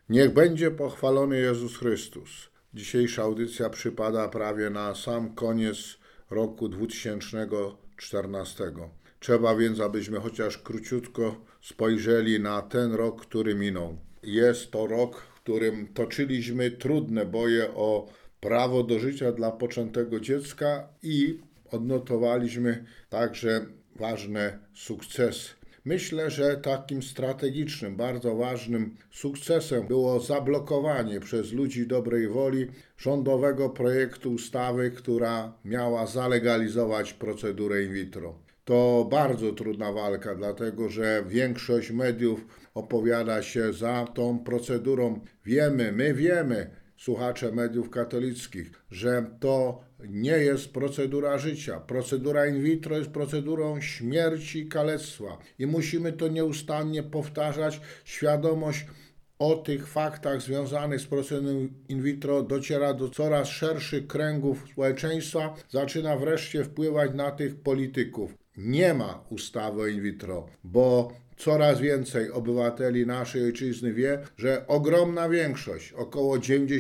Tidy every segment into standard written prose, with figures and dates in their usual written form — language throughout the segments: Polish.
Niech będzie pochwalony Jezus Chrystus. Dzisiejsza audycja przypada prawie na sam koniec roku 2014. Trzeba więc, abyśmy chociaż króciutko spojrzeli na ten rok, który minął. Jest to rok, w którym toczyliśmy trudne boje o prawo do życia dla poczętego dziecka i odnotowaliśmy także ważne sukcesy. Myślę, że takim strategicznym, bardzo ważnym sukcesem było zablokowanie przez ludzi dobrej woli rządowego projektu ustawy, która miała zalegalizować procedurę in vitro. To bardzo trudna walka, dlatego że większość mediów opowiada się za tą procedurą. My wiemy, słuchacze mediów katolickich, że to nie jest procedura życia. Procedura in vitro jest procedurą śmierci i kalectwa. I musimy to nieustannie powtarzać. Świadomość o tych faktach związanych z procedurą in vitro dociera do coraz szerszych kręgów społeczeństwa, zaczyna wreszcie wpływać na tych polityków. Nie ma ustawy o in vitro, bo coraz więcej obywateli naszej ojczyzny wie, że ogromna większość, około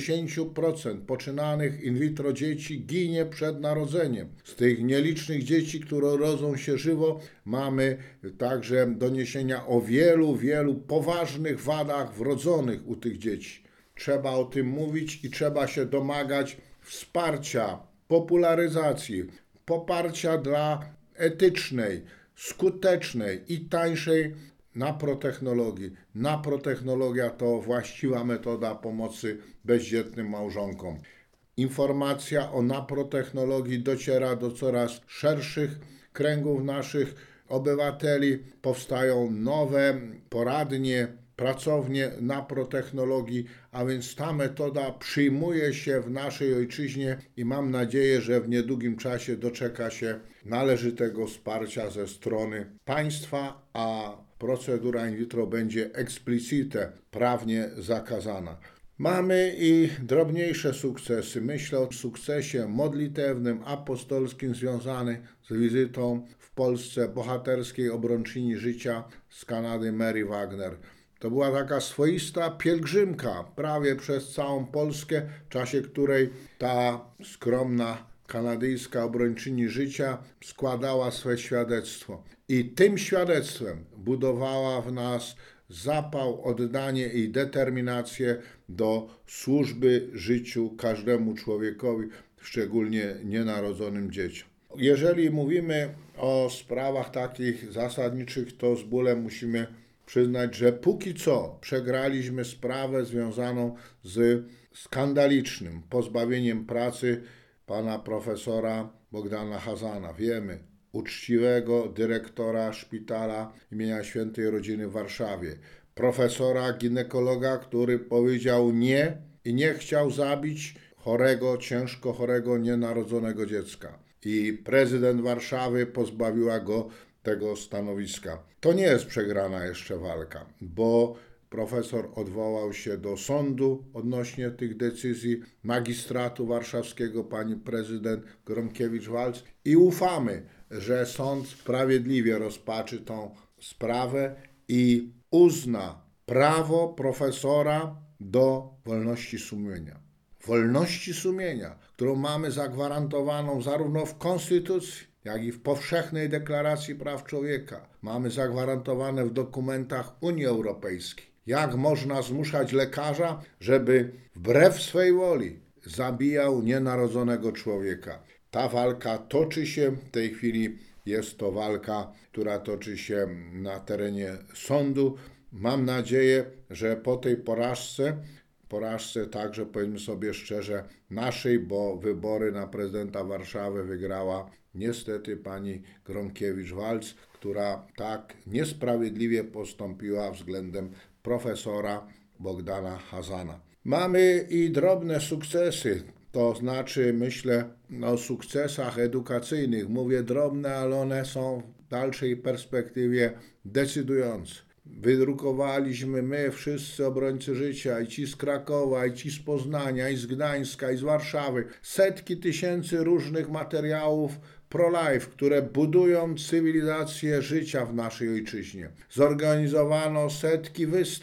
90% poczynanych in vitro dzieci ginie przed narodzeniem. Z tych nielicznych dzieci, które rodzą się żywo, mamy także doniesienia o wielu poważnych wadach wrodzonych u tych dzieci. Trzeba o tym mówić i trzeba się domagać wsparcia, popularyzacji, poparcia dla etycznej, skutecznej i tańszej naprotechnologii. Naprotechnologia to właściwa metoda pomocy bezdzietnym małżonkom. Informacja o naprotechnologii dociera do coraz szerszych kręgów naszych obywateli. Powstają nowe poradnie, pracownie naprotechnologii, a więc ta metoda przyjmuje się w naszej ojczyźnie i mam nadzieję, że w niedługim czasie doczeka się należytego wsparcia ze strony państwa, a procedura in vitro będzie explicite prawnie zakazana. Mamy i drobniejsze sukcesy. Myślę o sukcesie modlitewnym, apostolskim związanym z wizytą w Polsce bohaterskiej obrończyni życia z Kanady Mary Wagner. To była taka swoista pielgrzymka prawie przez całą Polskę, w czasie której ta skromna kanadyjska obrończyni życia składała swe świadectwo. I tym świadectwem budowała w nas zapał, oddanie i determinację do służby życiu każdemu człowiekowi, szczególnie nienarodzonym dzieciom. Jeżeli mówimy o sprawach takich zasadniczych, to z bólem musimy przyznać, że póki co przegraliśmy sprawę związaną z skandalicznym pozbawieniem pracy pana profesora Bogdana Chazana. Wiemy, uczciwego dyrektora szpitala imienia Świętej Rodziny w Warszawie. Profesora ginekologa, który powiedział nie i nie chciał zabić chorego, ciężko chorego, nienarodzonego dziecka. I prezydent Warszawy pozbawiła go tego stanowiska. To nie jest przegrana jeszcze walka, bo profesor odwołał się do sądu odnośnie tych decyzji magistratu warszawskiego, pani prezydent Gronkiewicz-Waltz i ufamy, że sąd sprawiedliwie rozpatrzy tą sprawę i uzna prawo profesora do wolności sumienia. Wolności sumienia, którą mamy zagwarantowaną zarówno w Konstytucji, jak i w Powszechnej Deklaracji Praw Człowieka. Mamy zagwarantowane w dokumentach Unii Europejskiej. Jak można zmuszać lekarza, żeby wbrew swej woli zabijał nienarodzonego człowieka? Ta walka toczy się, w tej chwili jest to walka, która toczy się na terenie sądu. Mam nadzieję, że po tej porażce także, powiedzmy sobie szczerze, naszej, bo wybory na prezydenta Warszawy wygrała niestety pani Gronkiewicz-Waltz, która tak niesprawiedliwie postąpiła względem profesora Bogdana Chazana. Mamy i drobne sukcesy, to znaczy myślę o sukcesach edukacyjnych. Mówię drobne, ale one są w dalszej perspektywie decydujące. Wydrukowaliśmy my, wszyscy obrońcy życia, i ci z Krakowa, i ci z Poznania, i z Gdańska, i z Warszawy, setki tysięcy różnych materiałów pro-life, które budują cywilizację życia w naszej ojczyźnie. Zorganizowano setki wystaw.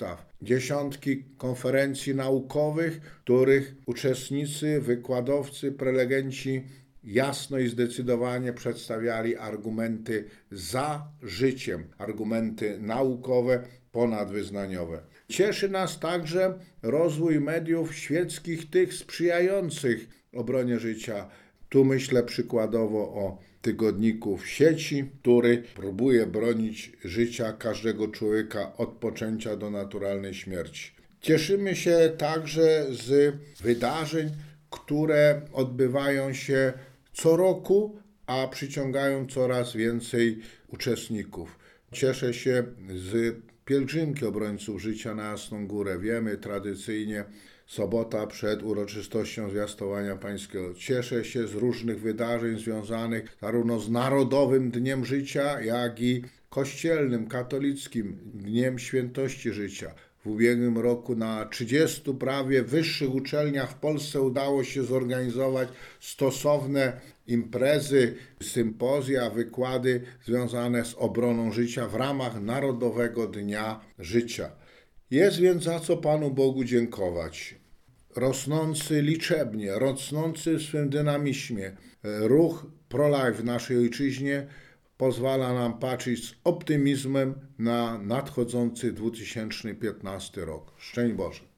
dziesiątki konferencji naukowych, w których uczestnicy, wykładowcy, prelegenci jasno i zdecydowanie przedstawiali argumenty za życiem, argumenty naukowe, ponadwyznaniowe. Cieszy nas także rozwój mediów świeckich, tych sprzyjających obronie życia. Tu myślę przykładowo o tygodniku w sieci, który próbuje bronić życia każdego człowieka od poczęcia do naturalnej śmierci. Cieszymy się także z wydarzeń, które odbywają się co roku, a przyciągają coraz więcej uczestników. Cieszę się z pielgrzymki obrońców życia na Jasną Górę. Wiemy tradycyjnie sobota przed uroczystością Zwiastowania Pańskiego. Cieszę się z różnych wydarzeń związanych zarówno z Narodowym Dniem Życia, jak i kościelnym, katolickim Dniem Świętości Życia. W ubiegłym roku na 30 prawie wyższych uczelniach w Polsce udało się zorganizować stosowne imprezy, sympozja, wykłady związane z obroną życia w ramach Narodowego Dnia Życia. Jest więc za co Panu Bogu dziękować. Rosnący liczebnie, rosnący w swym dynamizmie ruch pro-life w naszej ojczyźnie pozwala nam patrzeć z optymizmem na nadchodzący 2015 rok. Szczęść Boże.